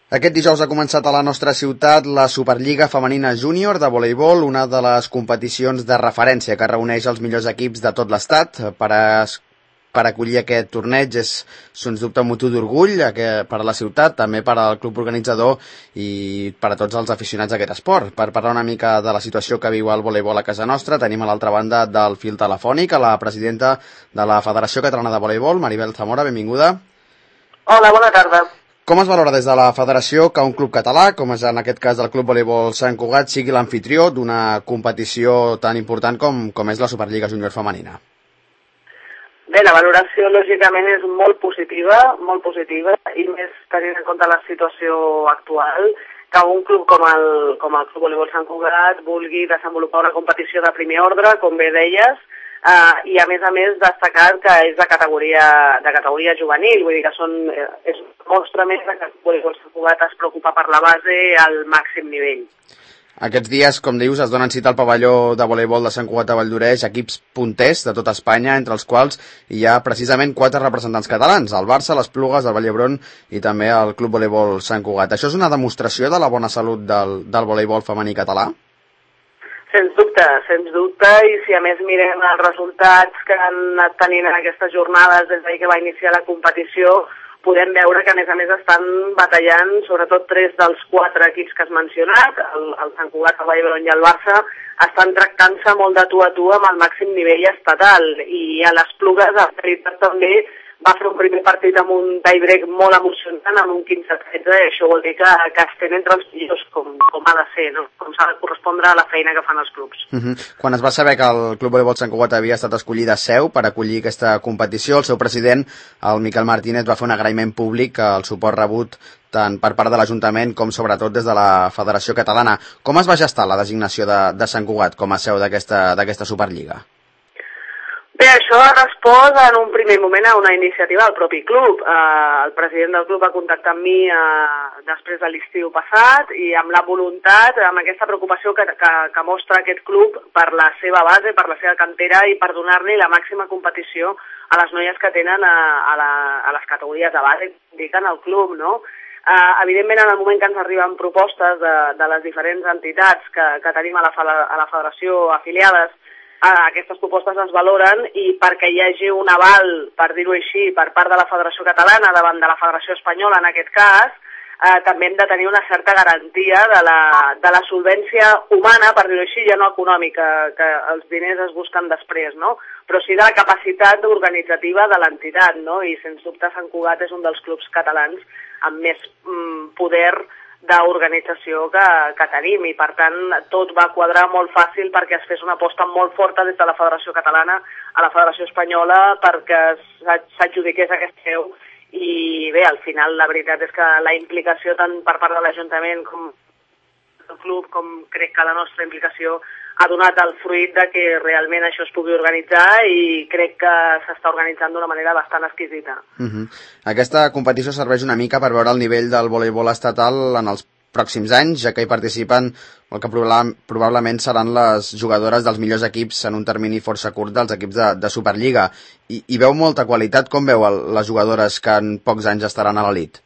Aquest dijous ha començat a la nostra ciutat la Superliga Femenina Júnior de voleibol, una de les competicions de referència que reuneix els millors equips de tot l'estat. Per acollir aquest torneig és, sens dubte, un motiu d'orgull per a la ciutat, també per al club organitzador i per a tots els aficionats d'aquest esport. Per parlar una mica de la situació que viu el voleibol a casa nostra, tenim a l'altra banda del fil telefònic a la presidenta de la Federació Catalana de Voleibol, Maribel Zamora, benvinguda. Hola, bona tarda. Com es valora des de la federació que un club català, com és en aquest cas del Club Voleibol Sant Cugat, sigui l'anfitrió d'una competició tan important com és la Superliga Júnior Femenina? Bé, la valoració lògicament és molt positiva, i més tenint en compte la situació actual, que un club com el Club Voleibol Sant Cugat vulgui desenvolupar una competició de primer ordre, com bé deies, i a més destacar que és de categoria juvenil, vull dir que és mostra més que el voleibol Sant Cugat es preocupa per la base al màxim nivell. Aquests dies, com dius, es donen cita al pavelló de voleibol de Sant Cugat de Valldoreix equips punters de tota Espanya, entre els quals hi ha precisament 4 representants catalans, el Barça, l'Esplugues, el Vall d'Hebron i també el Club Voleibol Sant Cugat. Això és una demostració de la bona salut del voleibol femení català? Sens dubte, i si a més mirem els resultats que han anat tenint en aquestes jornades des que va iniciar la competició, podem veure que a més estan batallant, sobretot 3 dels 4 equips que has mencionat, el Sant Cugat, el Vall d'Hebron i el Barça, estan tractant-se molt de tu a tu amb el màxim nivell estatal, i a les Plugues, en realitat també, va fer un primer partit amb un tie-break molt emocionant, amb un 15-13, i això vol dir que estem entre els millors, com ha de ser, no? Com s'ha de correspondre a la feina que fan els clubs. Quan es va saber que el Club Voleibol Sant Cugat havia estat escollit a seu per acollir aquesta competició, el seu president, el Miquel Martínez, va fer un agraïment públic al suport rebut tant per part de l'Ajuntament com sobretot des de la Federació Catalana. Com es va gestar la designació de Sant Cugat com a seu d'aquesta Superliga? Bé, això ha respost en un primer moment a una iniciativa del propi club. El president del club va contactar amb mi després de l'estiu passat i amb la voluntat, amb aquesta preocupació que mostra aquest club per la seva base, per la seva cantera i per donar-li la màxima competició a les noies que tenen a les categories de base, indiquen el club, no? Evidentment, en el moment que ens arriben propostes de les diferents entitats que tenim a la federació afiliades, aquestes propostes es valoren i perquè hi hagi un aval, per dir-ho així, per part de la Federació Catalana davant de la Federació Espanyola en aquest cas, també hem de tenir una certa garantia de la solvència humana, per dir-ho així, ja no econòmica, que els diners es busquen després, no? Però sí de la capacitat organitzativa de l'entitat, no? I sens dubte Sant Cugat és un dels clubs catalans amb més poder d'organització que tenim, i per tant tot va quadrar molt fàcil perquè es fes una aposta molt forta des de la Federació Catalana a la Federació Espanyola perquè s'adjudiqués aquest seu. I bé, al final la veritat és que la implicació tant per part de l'Ajuntament com del club, com crec que la nostra implicació ha donat el fruit de que realment això es pugui organitzar, i crec que s'està organitzant d'una manera bastant exquisita. Aquesta competició serveix una mica per veure el nivell del voleibol estatal en els pròxims anys, ja que hi participen el que probablement seran les jugadores dels millors equips en un termini força curt dels equips de Superliga. I veu molta qualitat. Com veu les jugadores que en pocs anys estaran a l'elit?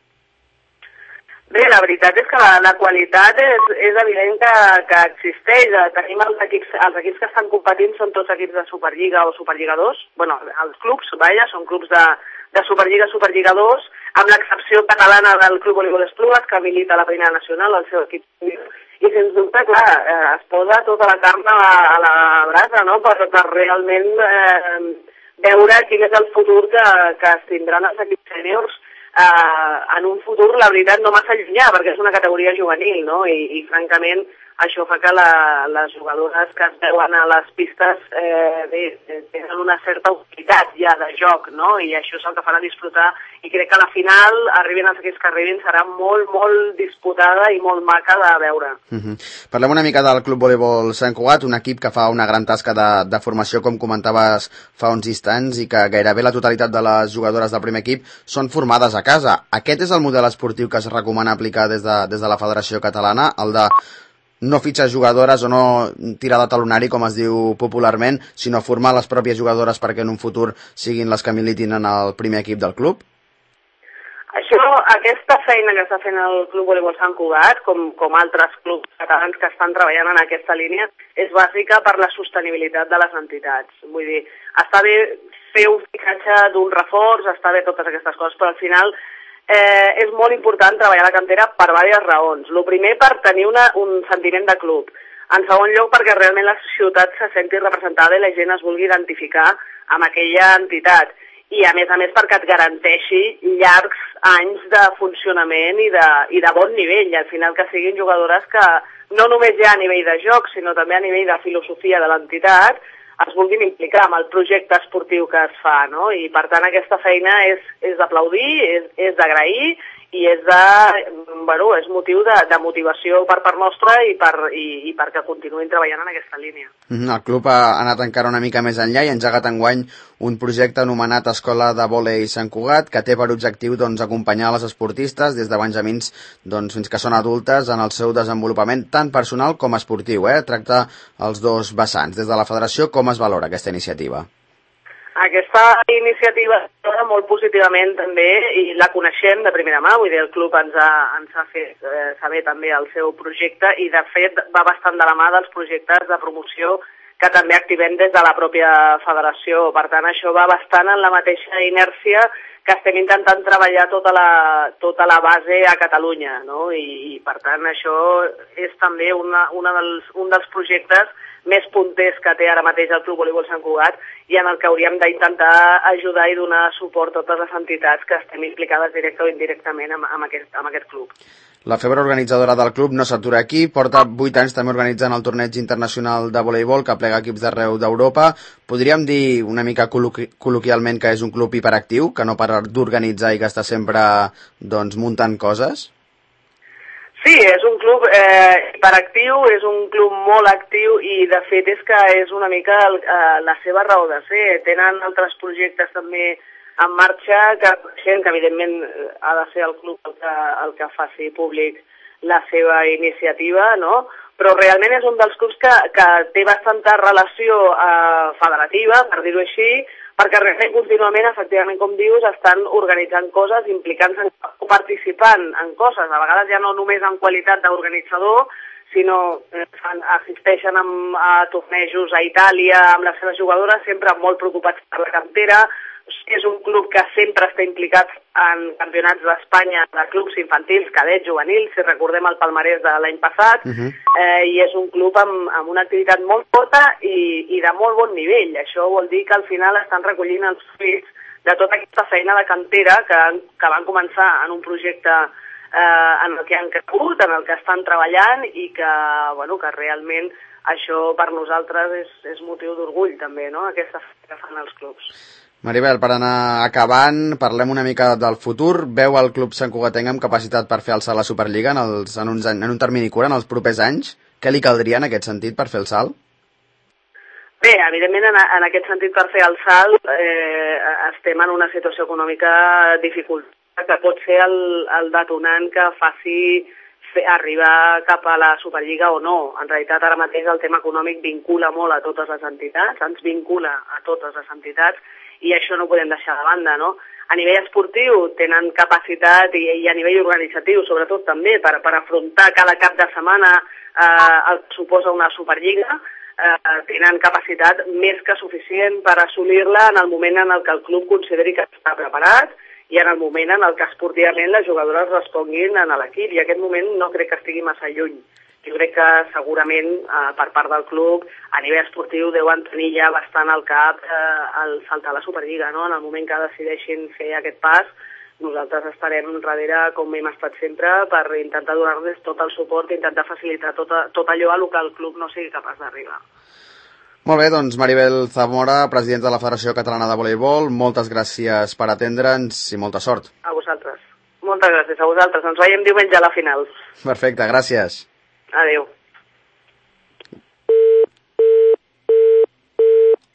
Bé, la veritat és que la qualitat és evident que existeix. Tenim els equips que estan competint, són tots equips de Superliga o Superliga 2. Bueno, els clubs, són clubs de Superliga 2, amb l'excepció catalana del Club Voleibol Esplugues, que milita a la Primera Nacional, el seu equip. I sens dubte, clar, es posa tota la carn a la brasa, no?, per realment veure quin és el futur que es tindran els equips sèniors en un futur, la veritat, no massa llunyà, perquè és una categoria juvenil, no? I francament, això fa que les jugadores que es veuen a les pistes tenen una certa utilitat ja de joc, no? I això és el que farà disfrutar, i crec que a la final, arribin els equips que arribin, serà molt, molt disputada i molt maca de veure. Parlem una mica del Club Voleibol Sant Cugat, un equip que fa una gran tasca de formació, com comentaves fa uns instants, i que gairebé la totalitat de les jugadores del primer equip són formades a casa. Aquest és el model esportiu que es recomana aplicar des de la Federació Catalana, el de no fitxar jugadores o no tirar de talonari, com es diu popularment, sinó formar les pròpies jugadores perquè en un futur siguin les que militin en el primer equip del club? aquesta feina que està fent el Club Voleibol Sant Cugat, com altres clubs catalans que estan treballant en aquesta línia, és bàsica per la sostenibilitat de les entitats. Vull dir, està bé fer un fitxatge d'un reforç, està bé totes aquestes coses, però al final és molt important treballar la cantera per diverses raons. El primer, per tenir un sentiment de club. En segon lloc, perquè realment la ciutat se senti representada i la gent es vulgui identificar amb aquella entitat. I a més perquè et garanteixi llargs anys de funcionament i de bon nivell. I al final que siguin jugadores que no només ja a nivell de joc, sinó també a nivell de filosofia de l'entitat, es vulguin implicar amb el projecte esportiu que es fa, no? I per tant aquesta feina és d'aplaudir, és d'agrair i és motiu de motivació per part nostra i perquè continuïn treballant en aquesta línia. El club ha anat encara una mica més enllà i ha engegat enguany un projecte anomenat Escola de Vòlei Sant Cugat, que té per objectiu acompanyar les esportistes des de benjamins fins que són adultes en el seu desenvolupament tant personal com esportiu. Tracta els dos vessants. Des de la federació, com es valora aquesta iniciativa? Aquesta iniciativa es valora molt positivament també i la coneixem de primera mà, vull dir, el club ens ha fet saber també el seu projecte i de fet va bastant de la mà dels projectes de promoció que també activem des de la pròpia federació. Per tant, això va bastant en la mateixa inèrcia que estem intentant treballar tota la base a Catalunya, no? I per tant, això és també un dels projectes més punters que té ara mateix el Club Voleibol Sant Cugat i en el que hauríem d'intentar ajudar i donar suport a totes les entitats que estem implicades directe o indirectament amb aquest club. La febre organitzadora del club no s'atura aquí, porta 8 anys també organitzant el torneig internacional de voleibol que plega equips d'arreu d'Europa. Podríem dir una mica col·loquialment que és un club hiperactiu, que no para d'organitzar i que està sempre muntant coses? Sí, és un club hiperactiu, és un club molt actiu i de fet és que és una mica la seva raó de ser. Tenen altres projectes també en marxa que evidentment ha de ser el club el que faci públic la seva iniciativa, no? Però realment és un dels clubs que té bastanta relació federativa, per dir-ho així, perquè realment contínuament, efectivament, com dius, estan organitzant coses, implicant-se o participant en coses, a vegades ja no només en qualitat d'organitzador, sinó assisteixen a tornejos a Itàlia amb les seves jugadores, sempre molt preocupats per la cantera. És un club que sempre està implicat en campionats d'Espanya de clubs infantils, cadets, juvenils, si recordem el palmarès de l'any passat, i és un club amb una activitat molt forta i de molt bon nivell. Això vol dir que al final estan recollint els fruits de tota aquesta feina de cantera que van començar en un projecte en el que han crescut, en el que estan treballant i que realment això per nosaltres és motiu d'orgull també, no?, aquesta feina que fan els clubs. Maribel, per anar acabant, parlem una mica del futur. Veu el club santcugatenc amb capacitat per fer el salt a la Superliga en un termini curt, en els propers anys? Què li caldria en aquest sentit per fer el salt? Bé, evidentment en aquest sentit per fer el salt estem en una situació econòmica dificultada que pot ser el detonant que faci arribar cap a la Superliga o no. En realitat ara mateix el tema econòmic vincula molt a totes les entitats, ens vincula a totes les entitats i això no ho podem deixar de banda, no? A nivell esportiu tenen capacitat i a nivell organitzatiu, sobretot també, per afrontar cada cap de setmana el que suposa una Superliga, tenen capacitat més que suficient per assolir-la en el moment en el que el club consideri que està preparat i en el moment en el que esportivament les jugadores responguin a l'equip. I aquest moment no crec que estigui massa lluny. Jo crec que segurament per part del club a nivell esportiu deuen tenir ja bastant al cap el saltar a la Superliga, no? En el moment que decideixin fer aquest pas, nosaltres estarem darrere, com hem estat sempre, per intentar donar-los tot el suport i intentar facilitar tot allò a lo que el club no sigui capaç d'arribar. Molt bé, doncs Maribel Zamora, presidenta de la Federació Catalana de Voleibol, moltes gràcies per atendre'ns i molta sort. A vosaltres. Moltes gràcies a vosaltres. Ens veiem diumenge a la final. Perfecte, gràcies. Adéu.